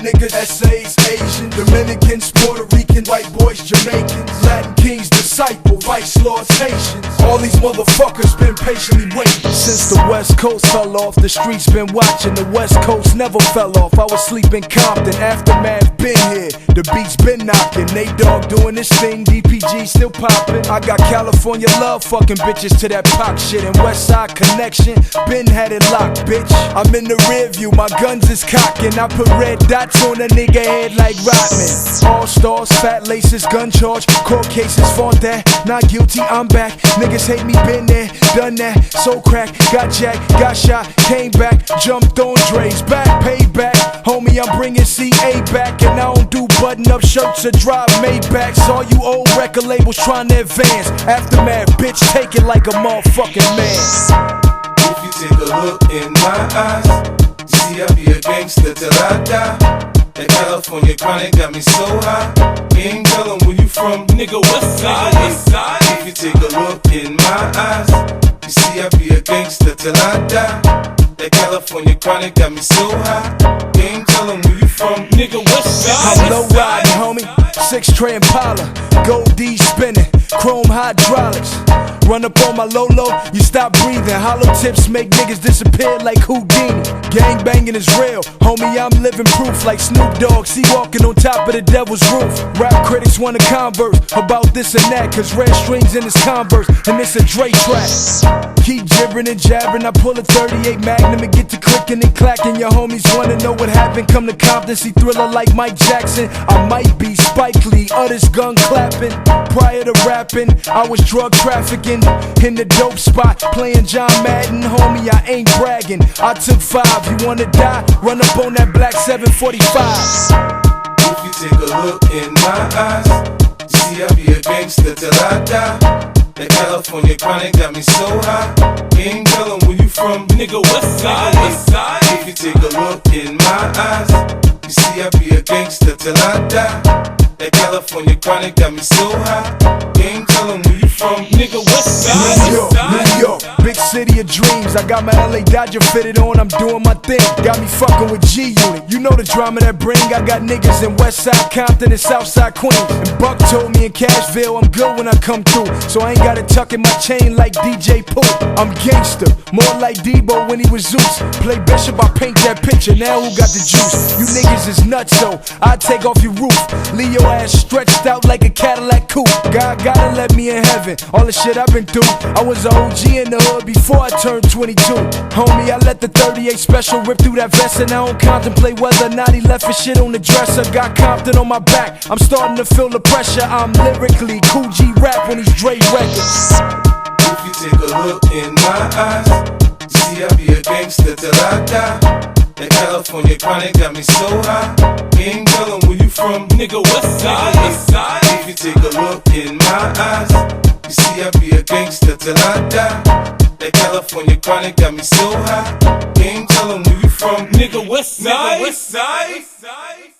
niggas, essays, Asian, Dominicans, Puerto Ricans, white boys, Jamaicans, Latin kings, disciple, vice lords, Haitians. All these motherfuckers been patiently waiting. Since the West Coast fell off, the streets been watching. The West Coast never fell off. I was sleeping Compton, Aftermath been here. The beats been knocking. Nate Dogg doing this thing, DPG still popping. I got California love, fucking bitches to that pop shit. And Westside Connection, been had it locked, bitch. I'm in the rear view, my guns is cocking. I put red dots on a nigga head like Rodman. All stars, fat laces, gun charge, court cases, fought that. Not guilty, I'm back. Niggas hate me, been there, done that. So crack, got jacked, got shot, came back, jumped on Dre's back, payback. Homie, I'm bringing CA back, and I don't do button-up shirts or drive Maybachs. All you old record labels trying to advance. Aftermath, bitch, take it like a motherfucking man. If you take a look in my eyes, you see I be a gangster till I die. That California chronic got me so high. Ain't tellin' where you from, nigga, Westside. If you take a look in my eyes, you see I be a gangster till I die. That California chronic got me so high. Ain't tellin' where you from, nigga, Westside. I'm low riding, homie, 6-tray Impala, gold D spinning, chrome hydraulics. Run up on my Lolo, you stop breathing. Hollow tips make niggas disappear like Houdini. Gang banging is real, homie, I'm living proof like Snoop Dogg. See walking on top of the devil's roof. Rap critics wanna converse about this and that, cause red strings in his Converse, and it's a Dre track. Keep gibbering and jabbering, I pull a 38 Magnum and get to clicking and clacking. Your homies wanna know what happened, come to Compton, see Thriller like Mike Jackson. I might be Spike Lee, others gun clapping. Prior to rapping, I was drug trafficking in the dope spot, playing John Madden. Homie, I ain't bragging, I took 5. You wanna die? Run up on that black 745. If you take a look in my eyes, you see I be a gangster till I die. That California chronic got me so high. Ain't tellin' where you from, nigga, Westside. If you take a look in my eyes, you see I be a gangster till I die. That California chronic got me so high. Ain't tellin' where you from, nigga, Westside. New York, big city of dreams. I got my LA Dodger fitted on, I'm doing my thing. Got me fucking with G-Unit, you know the drama that bring. I got niggas in Westside Compton and Southside Queens. And Buck told me in Cashville I'm good when I come through, so I ain't gotta tuck in my chain like DJ Pooh. I'm gangster, more like Debo when he was Zeus. Play Bishop, I paint that picture, now who got the juice? You niggas is nuts, so I take off your roof. Leave your ass stretched out like a Cadillac coupe. God gotta let me in heaven, all the shit I've been through. I was an OG in the hood before I turned 22. Homie, I let the 38 special rip through that vest, and I don't contemplate whether or not he left his shit on the dresser. Got Compton on my back, I'm starting to feel the pressure. I'm lyrically Cool G rap on these Dre records. If you take a look in my eyes, you see I be a gangster till I die. That California chronic got me so high. Ain't tellin' where you from, nigga, Westside. If you take a look in my eyes, you see I be a gangster till I die. That California chronic got me so high. Ain't tellin' where you from, nigga, Westside.